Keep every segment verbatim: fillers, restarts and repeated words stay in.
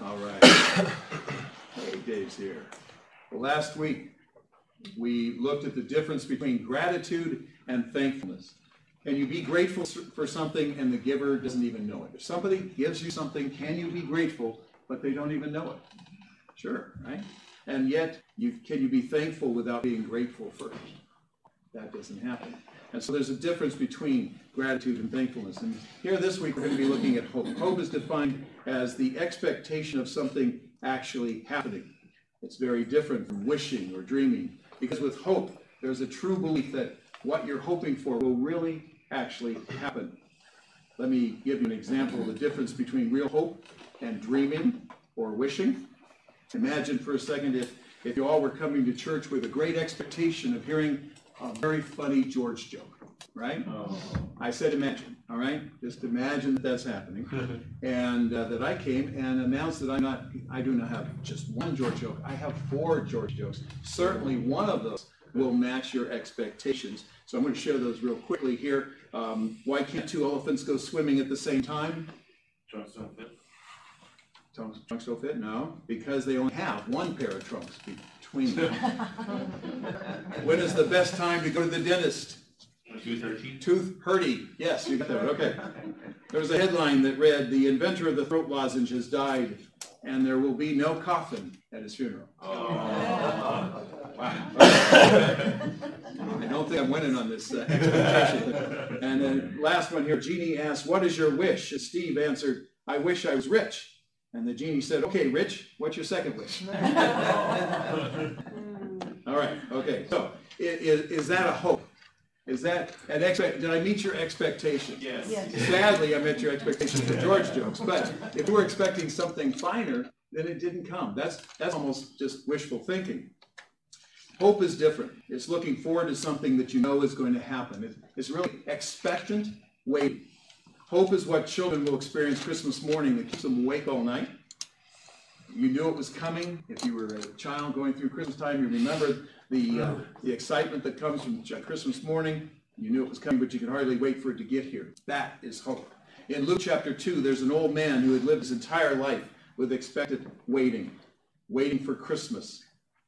All right. Hey, Dave's here. Well, last week, we looked at the difference between gratitude and thankfulness. Can you be grateful for something and the giver doesn't even know it? If somebody gives you something, can you be grateful, but they don't even know it? Sure, right? And yet, you, can you be thankful without being grateful first? That doesn't happen. And so there's a difference between gratitude and thankfulness. And here this week, we're going to be looking at hope. Hope is defined as the expectation of something actually happening. It's very different from wishing or dreaming. Because with hope, there's a true belief that what you're hoping for will really actually happen. Let me give you an example of the difference between real hope and dreaming or wishing. Imagine for a second if, if you all were coming to church with a great expectation of hearing a very funny George joke, right? Oh. I said imagine, all right? Just imagine that that's happening. and uh, that I came and announced that I'm not, I do not have just one George joke. I have four George jokes. Certainly one of those will match your expectations. So I'm going to share those real quickly here. Um, why can't two elephants go swimming at the same time? Trunks don't fit. Trunks, trunks don't fit? No, because they only have one pair of trunks between them. When is the best time to go to the dentist? Tooth hurting. Tooth hurting. Yes, you got that. Okay. There was a headline that read, "The inventor of the throat lozenge has died, and there will be no coffin at his funeral." Oh. Wow. I don't think I'm winning on this uh, expectation. And then last one here, Jeannie asked, "What is your wish?" And Steve answered, "I wish I was rich." And the genie said, "Okay, Rich, what's your second wish?" All right, okay. So, is, is that a hope? Is that an expect? Did I meet your expectation? Yes. yes. Sadly, I met your expectations for George jokes. But if you were expecting something finer, then it didn't come. That's that's almost just wishful thinking. Hope is different. It's looking forward to something that you know is going to happen. It's really expectant waiting. Hope is what children will experience Christmas morning that keeps them awake all night. You knew it was coming. If you were a child going through Christmas time, you remember the, uh, the excitement that comes from Christmas morning. You knew it was coming, but you could hardly wait for it to get here. That is hope. In Luke chapter two, there's an old man who had lived his entire life with expectant waiting, waiting for Christmas.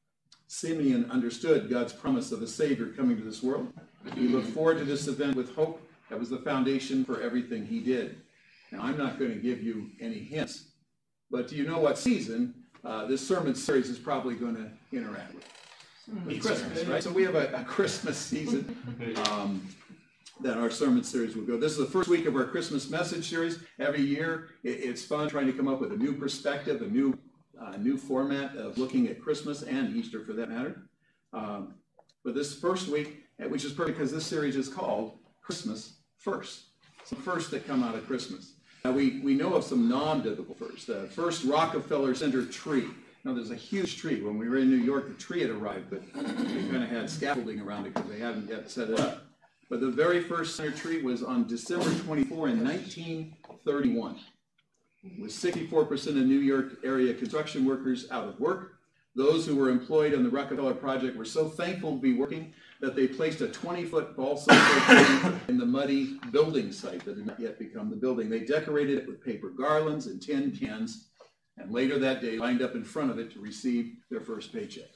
Simeon understood God's promise of a Savior coming to this world. He looked forward to this event with hope. That was the foundation for everything he did. Now, I'm not going to give you any hints, but do you know what season uh, this sermon series is probably going to interact with? With Christmas, right? So we have a, a Christmas season um, that our sermon series will go. This is the first week of our Christmas message series. Every year, it, it's fun trying to come up with a new perspective, a new uh, new format of looking at Christmas and Easter, for that matter. Um, but this first week, which is perfect because this series is called Christmas First. It's the first that come out of Christmas. Now, we, we know of some non-biblical firsts. The first Rockefeller Center tree. Now, there's a huge tree. When we were in New York, the tree had arrived, but they kind of had scaffolding around it because they hadn't yet set it up. But the very first center tree was on December twenty-fourth in nineteen thirty-one. With sixty-four percent of New York area construction workers out of work, those who were employed on the Rockefeller project were so thankful to be working that they placed a twenty-foot balsa tree in the muddy building site that had not yet become the building. They decorated it with paper garlands and tin cans, and later that day lined up in front of it to receive their first paycheck.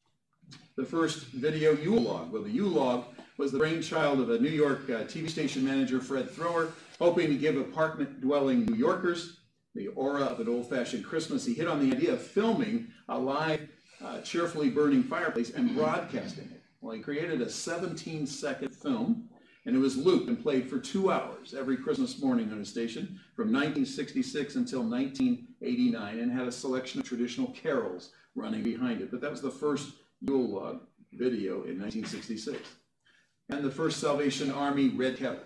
The first video Yule log. Well, the Yule log was the brainchild of a New York uh, T V station manager, Fred Thrower, hoping to give apartment-dwelling New Yorkers the aura of an old-fashioned Christmas. He hit on the idea of filming a live, uh, cheerfully burning fireplace and broadcasting it. Well, he created a seventeen second film, and it was looped and played for two hours every Christmas morning on his station from nineteen sixty-six until nineteen eighty-nine, and had a selection of traditional carols running behind it. But that was the first Yule log video in nineteen sixty-six. And the first Salvation Army Red Kettle.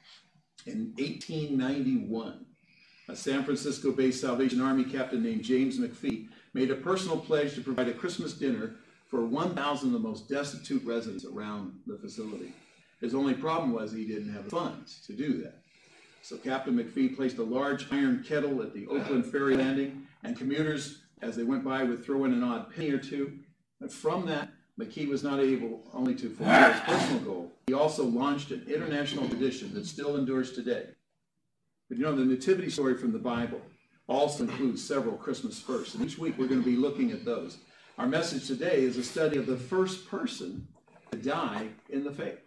In eighteen ninety-one, a San Francisco-based Salvation Army captain named James McPhee made a personal pledge to provide a Christmas dinner for one thousand of the most destitute residents around the facility. His only problem was he didn't have the funds to do that. So Captain McPhee placed a large iron kettle at the Oakland Ferry Landing, and commuters, as they went by, would throw in an odd penny or two. And from that, McKee was not able only to fulfill his personal goal, he also launched an international tradition that still endures today. But you know, the nativity story from the Bible also includes several Christmas firsts. And each week we're going to be looking at those. Our message today is a study of the first person to die in the faith.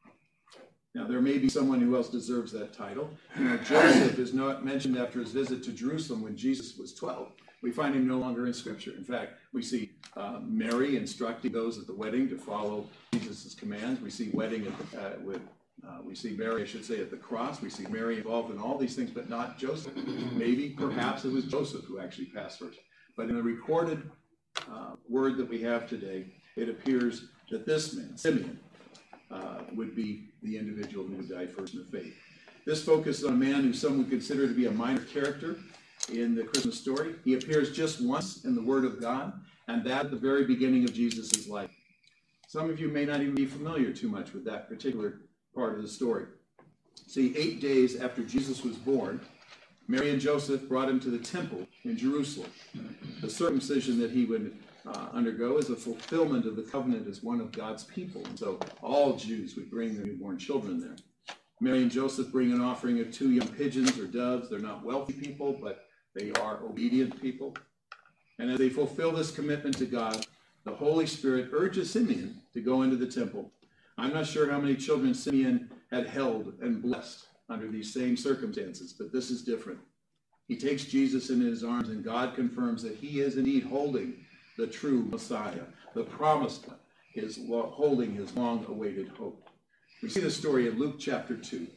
Now, there may be someone who else deserves that title. You know, Joseph is not mentioned after his visit to Jerusalem when Jesus was twelve. We find him no longer in Scripture. In fact, we see uh, Mary instructing those at the wedding to follow Jesus' commands. We see wedding at the, uh, with, uh, we see Mary, I should say, at the cross. We see Mary involved in all these things, but not Joseph. Maybe, perhaps it was Joseph who actually passed first. But in the recorded uh, word that we have today, it appears that this man, Simeon, uh, would be the individual who would die first in the faith. This focuses on a man who some would consider to be a minor character in the Christmas story. He appears just once in the Word of God, and that at the very beginning of Jesus' life. Some of you may not even be familiar too much with that particular part of the story. See, eight days after Jesus was born, Mary and Joseph brought him to the temple in Jerusalem. The circumcision that he would uh, undergo is a fulfillment of the covenant as one of God's people. And so all Jews would bring their newborn children there. Mary and Joseph bring an offering of two young pigeons or doves. They're not wealthy people, but they are obedient people. And as they fulfill this commitment to God, the Holy Spirit urges Simeon to go into the temple. I'm not sure how many children Simeon had held and blessed under these same circumstances, but this is different. He takes Jesus in his arms, and God confirms that he is indeed holding the true Messiah, the promised one, is holding his long-awaited hope. We see the story in Luke chapter two,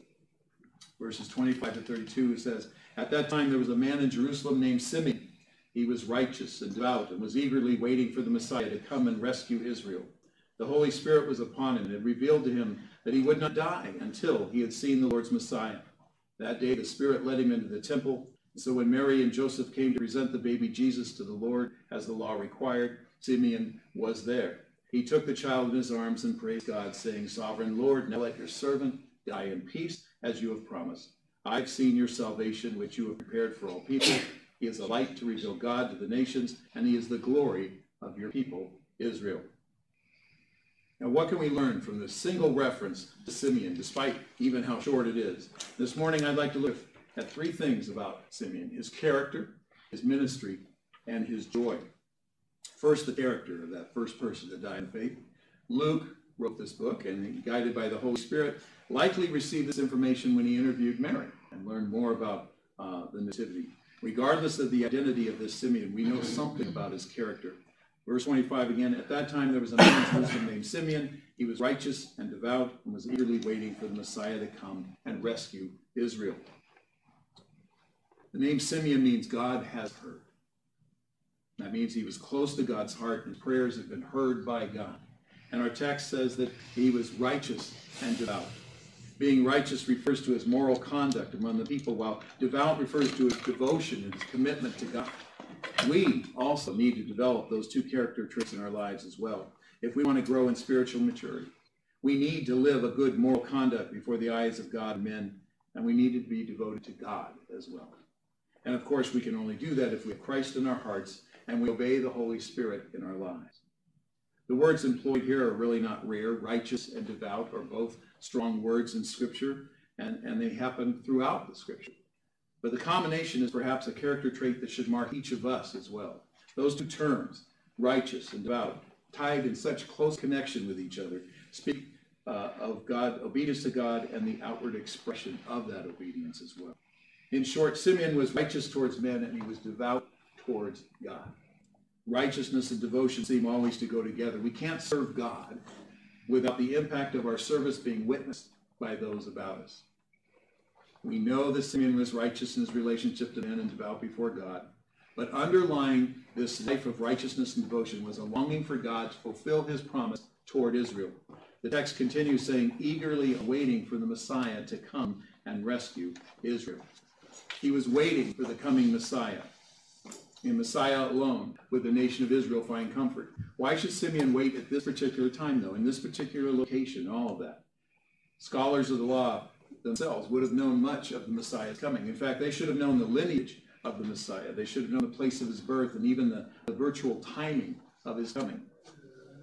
verses twenty-five to thirty-two. It says, "At that time there was a man in Jerusalem named Simeon. He was righteous and devout and was eagerly waiting for the Messiah to come and rescue Israel. The Holy Spirit was upon him and it revealed to him that he would not die until he had seen the Lord's Messiah. That day the Spirit led him into the temple. So when Mary and Joseph came to present the baby Jesus to the Lord as the law required, Simeon was there. He took the child in his arms and praised God, saying, 'Sovereign Lord, now let your servant die in peace, as you have promised. I've seen your salvation, which you have prepared for all people. He is a light to reveal God to the nations, and he is the glory of your people, Israel.'" Now, what can we learn from this single reference to Simeon, despite even how short it is? This morning, I'd like to look at three things about Simeon: his character, his ministry, and his joy. First, the character of that first person to die in faith. Luke wrote this book, and guided by the Holy Spirit, likely received this information when he interviewed Mary and learned more about uh, the Nativity. Regardless of the identity of this Simeon, we know something about his character. Verse twenty-five again, "At that time there was a man in Jerusalem named Simeon. He was righteous and devout and was eagerly waiting for the Messiah to come and rescue Israel." The name Simeon means God has heard. That means he was close to God's heart and prayers have been heard by God. And our text says that he was righteous and devout. Being righteous refers to his moral conduct among the people, while devout refers to his devotion and his commitment to God. We also need to develop those two character traits in our lives as well if we want to grow in spiritual maturity. We need to live a good moral conduct before the eyes of God and men, and we need to be devoted to God as well. And of course, we can only do that if we have Christ in our hearts and we obey the Holy Spirit in our lives. The words employed here are really not rare. Righteous and devout are both strong words in Scripture, and, and they happen throughout the Scripture. But the combination is perhaps a character trait that should mark each of us as well. Those two terms, righteous and devout, tied in such close connection with each other, speak uh, of God, obedience to God, and the outward expression of that obedience as well. In short, Simeon was righteous towards men, and he was devout towards God. Righteousness and devotion seem always to go together. We can't serve God without the impact of our service being witnessed by those about us. We know that Simeon was righteous in his relationship to men and devout before God, but underlying this life of righteousness and devotion was a longing for God to fulfill his promise toward Israel. The text continues saying, eagerly awaiting for the Messiah to come and rescue Israel. He was waiting for the coming Messiah. In Messiah alone would the nation of Israel find comfort. Why should Simeon wait at this particular time, though, in this particular location, all of that? Scholars of the law themselves would have known much of the Messiah's coming. In fact, they should have known the lineage of the Messiah. They should have known the place of his birth and even the, the virtual timing of his coming.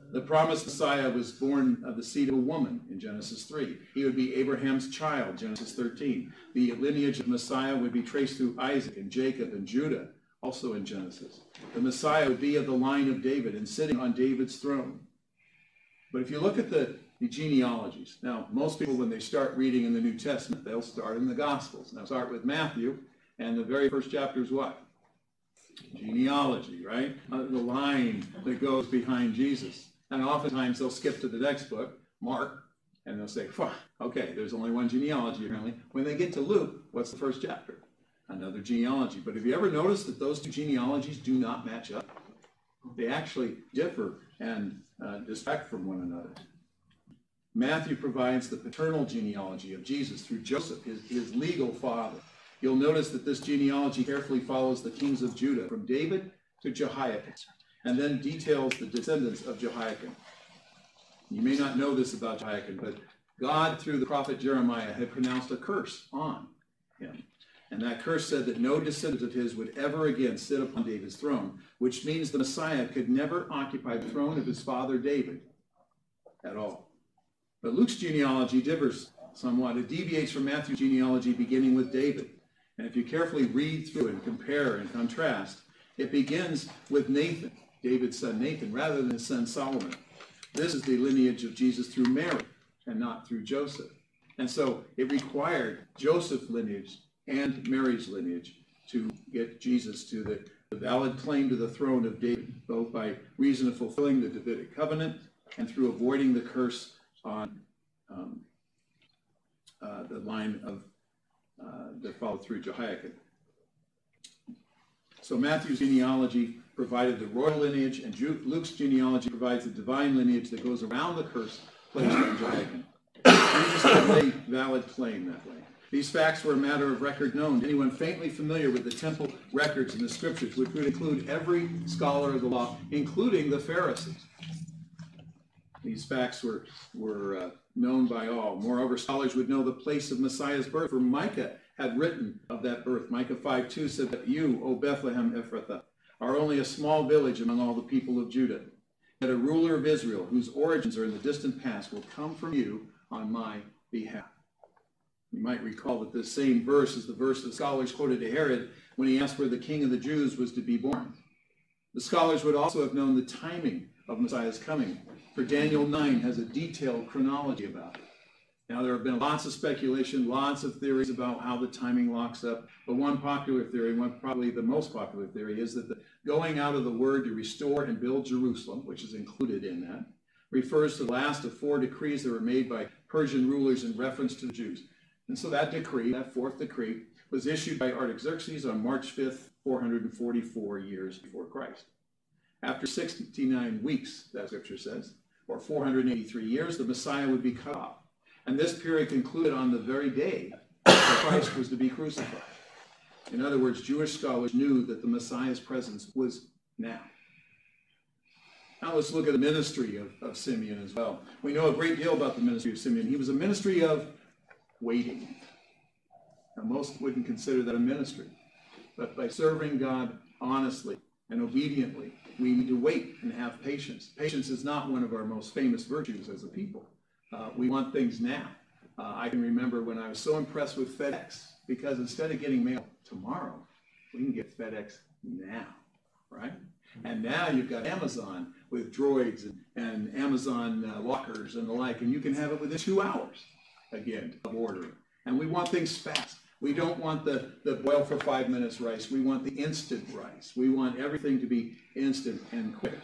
The promised Messiah was born of the seed of a woman in Genesis three. He would be Abraham's child, Genesis thirteen. The lineage of Messiah would be traced through Isaac and Jacob and Judah, also in Genesis. The Messiah would be of the line of David and sitting on David's throne. But if you look at the, the genealogies, now most people when they start reading in the New Testament, they'll start in the Gospels. Now start with Matthew, and the very first chapter is what? Genealogy, right? Uh, the line that goes behind Jesus. And oftentimes they'll skip to the next book, Mark, and they'll say, okay, there's only one genealogy apparently. When they get to Luke, what's the first chapter? Another genealogy. But have you ever noticed that those two genealogies do not match up? They actually differ and uh, distract from one another. Matthew provides the paternal genealogy of Jesus through Joseph, his, his legal father. You'll notice that this genealogy carefully follows the kings of Judah, from David to Jehoiakim, and then details the descendants of Jehoiakim. You may not know this about Jehoiakim, but God, through the prophet Jeremiah, had pronounced a curse on him. And that curse said that no descendant of his would ever again sit upon David's throne, which means the Messiah could never occupy the throne of his father David at all. But Luke's genealogy differs somewhat. It deviates from Matthew's genealogy beginning with David. And if you carefully read through and compare and contrast, it begins with Nathan, David's son Nathan, rather than his son Solomon. This is the lineage of Jesus through Mary and not through Joseph. And so it required Joseph's lineage and Mary's lineage to get Jesus to the, the valid claim to the throne of David, both by reason of fulfilling the Davidic covenant and through avoiding the curse on um, uh, the line of uh, that followed through Jehoiakim. So Matthew's genealogy provided the royal lineage, and Luke's genealogy provides the divine lineage that goes around the curse placed on Jehoiakim. Jesus had a valid claim that way. These facts were a matter of record known to anyone faintly familiar with the temple records and the scriptures, which would include every scholar of the law, including the Pharisees. These facts were, were uh, known by all. Moreover, scholars would know the place of Messiah's birth, for Micah had written of that birth. Micah five two said that you, O Bethlehem Ephrathah, are only a small village among all the people of Judah. Yet a ruler of Israel, whose origins are in the distant past, will come from you on my behalf. You might recall that this same verse is the verse the scholars quoted to Herod when he asked where the king of the Jews was to be born. The scholars would also have known the timing of Messiah's coming, for Daniel nine has a detailed chronology about it. Now, there have been lots of speculation, lots of theories about how the timing locks up, but one popular theory, one probably the most popular theory, is that the going out of the word to restore and build Jerusalem, which is included in that, refers to the last of four decrees that were made by Persian rulers in reference to the Jews. And so that decree, that fourth decree, was issued by Artaxerxes on March fifth, four hundred forty-four years before Christ. After sixty-nine weeks, that scripture says, or four hundred eighty-three years, the Messiah would be cut off. And this period concluded on the very day that Christ was to be crucified. In other words, Jewish scholars knew that the Messiah's presence was now. Now let's look at the ministry of, of Simeon as well. We know a great deal about the ministry of Simeon. He was a ministry of waiting. Now most wouldn't consider that a ministry. But by serving God honestly and obediently, we need to wait and have patience. Patience is not one of our most famous virtues as a people. Uh, we want things now. Uh, I can remember when I was so impressed with FedEx, because instead of getting mail tomorrow, we can get FedEx now, right? And now you've got Amazon with droids and, and Amazon uh, lockers and the like, and you can have it within two hours, again, of ordering. And we want things fast. We don't want the, the boil for five minutes rice. We want the instant rice. We want everything to be instant and quick.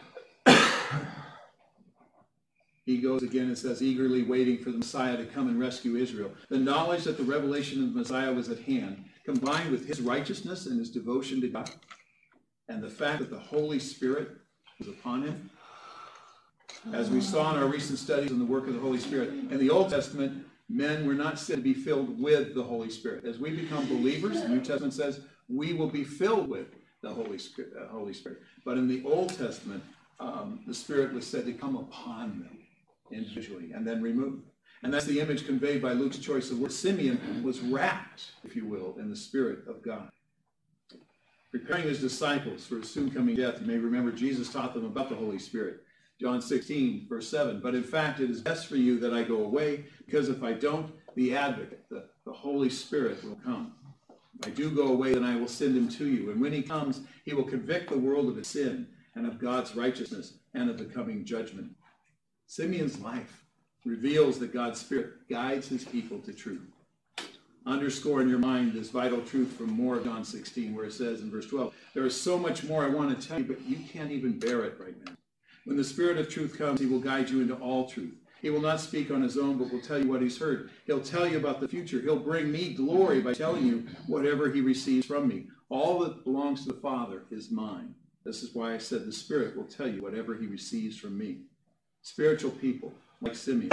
He goes again and says, eagerly waiting for the Messiah to come and rescue Israel. The knowledge that the revelation of the Messiah was at hand, combined with his righteousness and his devotion to God, and the fact that the Holy Spirit was upon him, as we saw in our recent studies on the work of the Holy Spirit. In the Old Testament, men were not said to be filled with the Holy Spirit. As we become believers, the New Testament says, we will be filled with the Holy Spirit. Uh, Holy Spirit. But in the Old Testament, um, the Spirit was said to come upon them individually and then removed. And that's the image conveyed by Luke's choice of word. Simeon was wrapped, if you will, in the Spirit of God. Preparing his disciples for his soon coming death, you may remember Jesus taught them about the Holy Spirit. John sixteen, verse seven. But in fact, it is best for you that I go away, because if I don't, the advocate, the, the Holy Spirit, will come. If I do go away, then I will send him to you. And when he comes, he will convict the world of its sin and of God's righteousness and of the coming judgment. Simeon's life reveals that God's Spirit guides his people to truth. Underscore in your mind this vital truth from more of John sixteen, where it says in verse twelve, there is so much more I want to tell you, but you can't even bear it right now. When the Spirit of truth comes, he will guide you into all truth. He will not speak on his own, but will tell you what he's heard. He'll tell you about the future. He'll bring me glory by telling you whatever he receives from me. All that belongs to the Father is mine. This is why I said the Spirit will tell you whatever he receives from me. Spiritual people, like Simeon,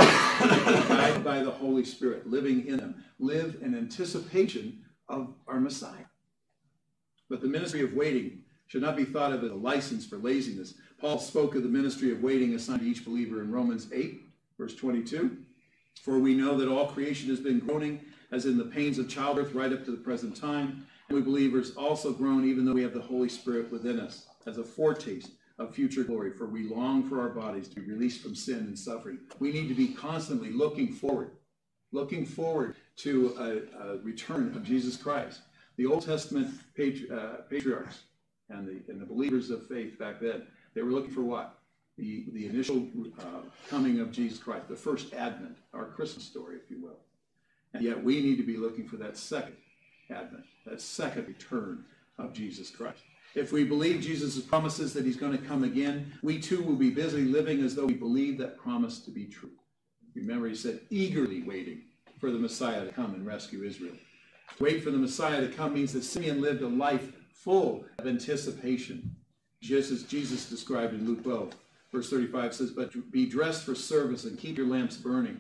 guided by the Holy Spirit, living in them, live in anticipation of our Messiah. But the ministry of waiting should not be thought of as a license for laziness. Paul spoke of the ministry of waiting assigned to each believer in Romans eight, verse twenty-two. For we know that all creation has been groaning, as in the pains of childbirth, right up to the present time. And we believers also groan, even though we have the Holy Spirit within us, as a foretaste of future glory. For we long for our bodies to be released from sin and suffering. We need to be constantly looking forward, looking forward to a, a return of Jesus Christ. The Old Testament patri uh, patriarchs and the, and the believers of faith back then, they were looking for what? The, the initial uh, coming of Jesus Christ, the first advent, our Christmas story, if you will. And yet we need to be looking for that second advent, that second return of Jesus Christ. If we believe Jesus' promises that he's going to come again, we too will be busy living as though we believe that promise to be true. Remember, he said, eagerly waiting for the Messiah to come and rescue Israel. To wait for the Messiah to come means that Simeon lived a life full of anticipation, just as Jesus described in Luke twelve. Verse thirty-five says, but be dressed for service and keep your lamps burning,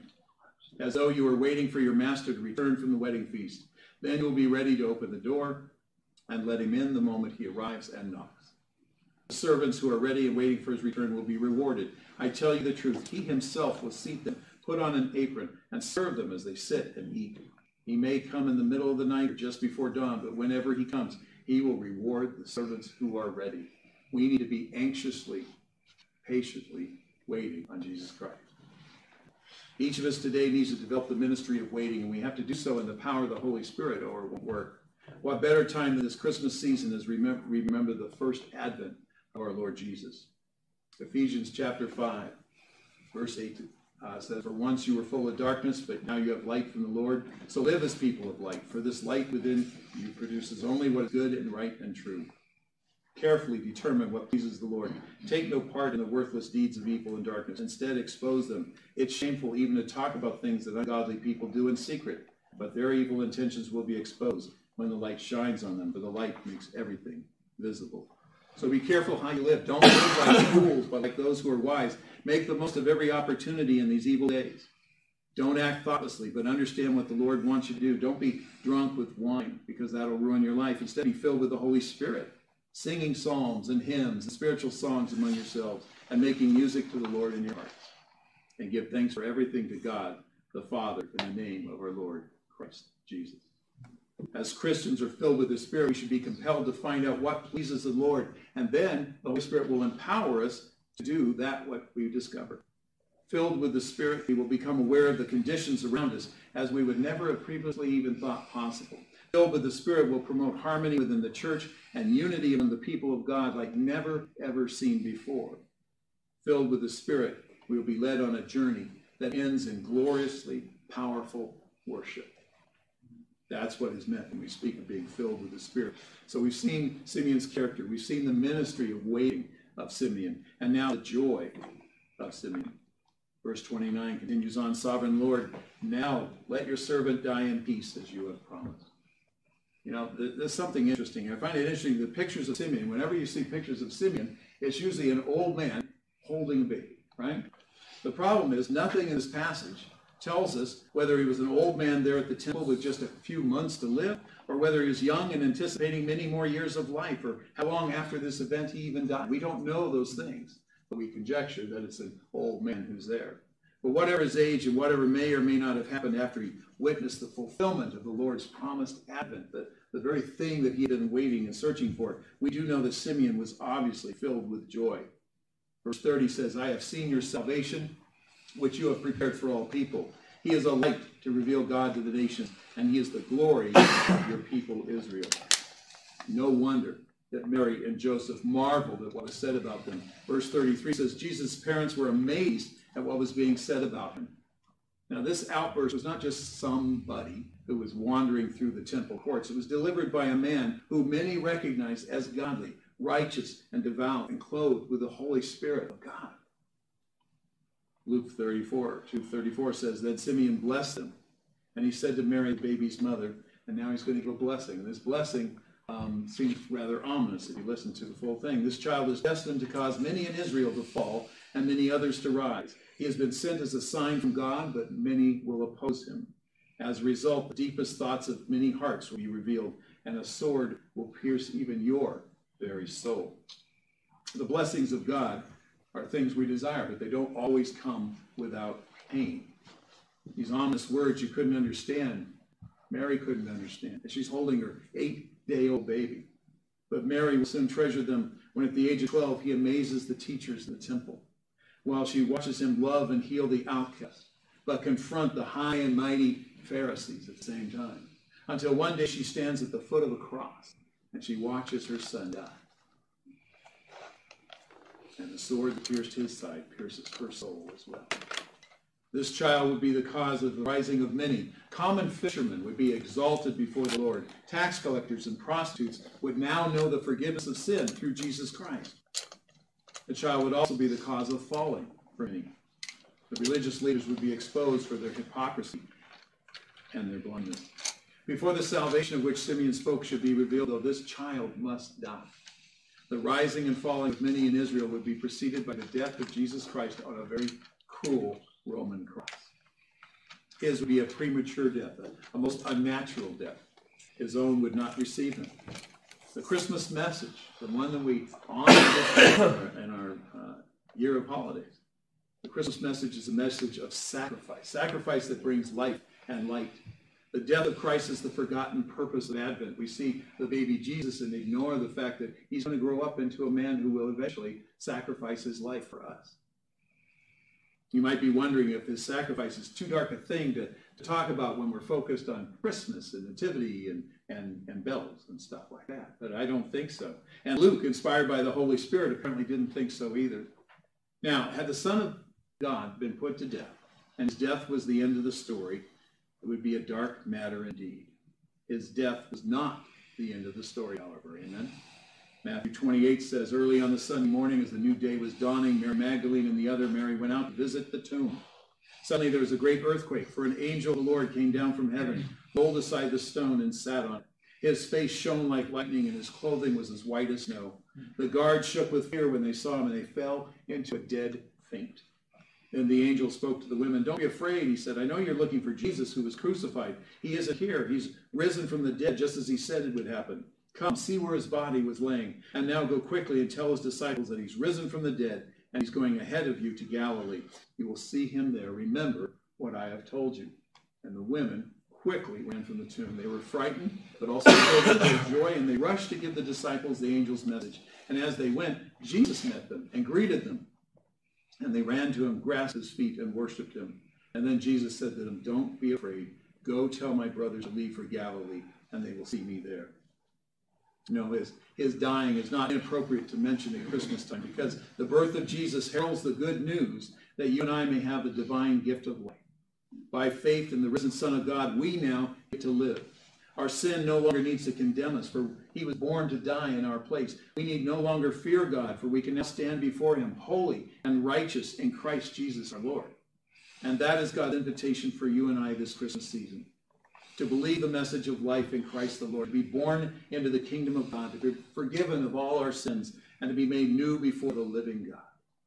as though you were waiting for your master to return from the wedding feast. Then you will be ready to open the door and let him in the moment he arrives and knocks. The servants who are ready and waiting for his return will be rewarded. I tell you the truth, he himself will seat them, put on an apron, and serve them as they sit and eat. He may come in the middle of the night or just before dawn, but whenever he comes, he will reward the servants who are ready. We need to be anxiously, patiently waiting on Jesus Christ. Each of us today needs to develop the ministry of waiting, and we have to do so in the power of the Holy Spirit, or it won't work. What better time than this Christmas season as we remember, remember the first advent of our Lord Jesus. Ephesians chapter five, verse eight uh, says, for once you were full of darkness, but now you have light from the Lord. So live as people of light, for this light within you produces only what is good and right and true. Carefully determine what pleases the Lord. Take no part in the worthless deeds of evil and darkness. Instead, expose them. It's shameful even to talk about things that ungodly people do in secret, but their evil intentions will be exposed when the light shines on them, for the light makes everything visible. So be careful how you live. Don't live like fools, but like those who are wise. Make the most of every opportunity in these evil days. Don't act thoughtlessly, but understand what the Lord wants you to do. Don't be drunk with wine, because that'll ruin your life. Instead, be filled with the Holy Spirit, singing psalms and hymns and spiritual songs among yourselves, and making music to the Lord in your hearts. And give thanks for everything to God, the Father, in the name of our Lord Christ Jesus. As Christians are filled with the Spirit, we should be compelled to find out what pleases the Lord. And then the Holy Spirit will empower us to do that what we discover. Filled with the Spirit, we will become aware of the conditions around us as we would never have previously even thought possible. Filled with the Spirit will promote harmony within the church and unity among the people of God like never, ever seen before. Filled with the Spirit, we will be led on a journey that ends in gloriously powerful worship. That's what is meant when we speak of being filled with the Spirit. So we've seen Simeon's character. We've seen the ministry of waiting of Simeon, and now the joy of Simeon. Verse twenty-nine continues on, Sovereign Lord, now let your servant die in peace as you have promised. You know, there's something interesting. I find it interesting, the pictures of Simeon, whenever you see pictures of Simeon, it's usually an old man holding a baby, right? The problem is nothing in this passage tells us whether he was an old man there at the temple with just a few months to live, or whether he was young and anticipating many more years of life, or how long after this event he even died. We don't know those things, but we conjecture that it's an old man who's there. But whatever his age and whatever may or may not have happened after he witnessed the fulfillment of the Lord's promised advent, the, the very thing that he had been waiting and searching for, we do know that Simeon was obviously filled with joy. Verse thirty says, I have seen your salvation, which you have prepared for all people. He is a light to reveal God to the nations, and he is the glory of your people Israel. No wonder that Mary and Joseph marveled at what was said about them. Verse thirty-three says, Jesus' parents were amazed at what was being said about him. Now, this outburst was not just somebody who was wandering through the temple courts. It was delivered by a man who many recognized as godly, righteous, and devout, and clothed with the Holy Spirit of God. Luke thirty-four, two thirty-four says, Then Simeon blessed them, and he said to Mary, the baby's mother, and now he's going to give a blessing. And this blessing um, seems rather ominous if you listen to the full thing. This child is destined to cause many in Israel to fall, and many others to rise. He has been sent as a sign from God, but many will oppose him. As a result, the deepest thoughts of many hearts will be revealed, and a sword will pierce even your very soul. The blessings of God are things we desire, but they don't always come without pain. These ominous words you couldn't understand, Mary couldn't understand. She's holding her eight-day-old baby. But Mary will soon treasure them when at the age of twelve he amazes the teachers in the temple, while she watches him love and heal the outcast, but confront the high and mighty Pharisees at the same time, until one day she stands at the foot of a cross and she watches her son die. And the sword that pierced his side pierces her soul as well. This child would be the cause of the rising of many. Common fishermen would be exalted before the Lord. Tax collectors and prostitutes would now know the forgiveness of sin through Jesus Christ. The child would also be the cause of falling for many. The religious leaders would be exposed for their hypocrisy and their blindness. Before the salvation of which Simeon spoke should be revealed, though, this child must die. The rising and falling of many in Israel would be preceded by the death of Jesus Christ on a very cruel Roman cross. His would be a premature death, a, a most unnatural death. His own would not receive him. The Christmas message, the one that we honor in our uh, year of holidays, the Christmas message is a message of sacrifice, sacrifice that brings life and light. The death of Christ is the forgotten purpose of Advent. We see the baby Jesus and ignore the fact that he's going to grow up into a man who will eventually sacrifice his life for us. You might be wondering if this sacrifice is too dark a thing to, to talk about when we're focused on Christmas and nativity and, and, and bells and stuff like that. But I don't think so. And Luke, inspired by the Holy Spirit, apparently didn't think so either. Now, had the Son of God been put to death, and his death was the end of the story, it would be a dark matter indeed. His death was not the end of the story, however. Amen? Matthew twenty-eight says, Early on the Sunday morning, as the new day was dawning, Mary Magdalene and the other Mary went out to visit the tomb. Suddenly there was a great earthquake, for an angel of the Lord came down from heaven, rolled aside the stone, and sat on it. His face shone like lightning, and his clothing was as white as snow. The guards shook with fear when they saw him, and they fell into a dead faint. Then the angel spoke to the women. Don't be afraid, he said. I know you're looking for Jesus who was crucified. He isn't here. He's risen from the dead, just as he said it would happen. Come, see where his body was laying. And now go quickly and tell his disciples that he's risen from the dead, and he's going ahead of you to Galilee. You will see him there. Remember what I have told you. And the women quickly ran from the tomb. They were frightened, but also filled with joy, and they rushed to give the disciples the angel's message. And as they went, Jesus met them and greeted them. And they ran to him, grasped his feet, and worshipped him. And then Jesus said to them, Don't be afraid. Go tell my brothers to leave for Galilee, and they will see me there. You know, his, his dying is not inappropriate to mention at Christmas time, because the birth of Jesus heralds the good news that you and I may have the divine gift of life. By faith in the risen Son of God, we now get to live. Our sin no longer needs to condemn us, for he was born to die in our place. We need no longer fear God, for we can now stand before him holy and righteous in Christ Jesus our Lord. And that is God's invitation for you and I this Christmas season. To believe the message of life in Christ the Lord, to be born into the kingdom of God, to be forgiven of all our sins, and to be made new before the living God.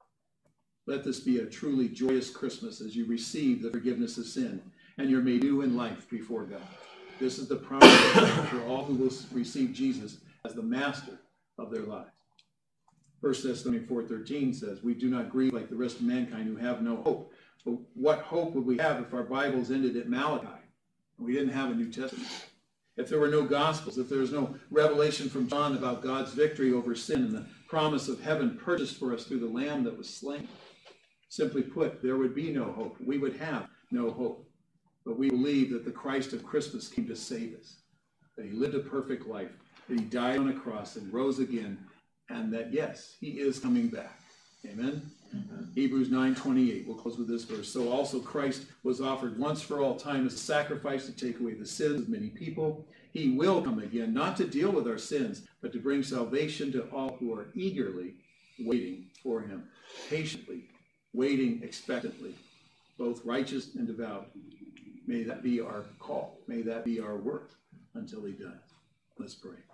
Let this be a truly joyous Christmas as you receive the forgiveness of sin, and you're made new in life before God. This is the promise for all who will receive Jesus as the master of their lives. First Thessalonians four thirteen says, We do not grieve like the rest of mankind who have no hope. But what hope would we have if our Bibles ended at Malachi and we didn't have a New Testament? if there were no Gospels, if there was no revelation from John about God's victory over sin and the promise of heaven purchased for us through the Lamb that was slain, simply put, there would be no hope. We would have no hope. But we believe that the Christ of Christmas came to save us, that he lived a perfect life, that he died on a cross and rose again, and that, yes, he is coming back. Amen? Amen. Hebrews nine twenty-eight, we'll close with this verse. So also Christ was offered once for all time as a sacrifice to take away the sins of many people. He will come again, not to deal with our sins, but to bring salvation to all who are eagerly waiting for him, patiently, waiting expectantly, both righteous and devout. May that be our call. May that be our work until he does. Let's pray.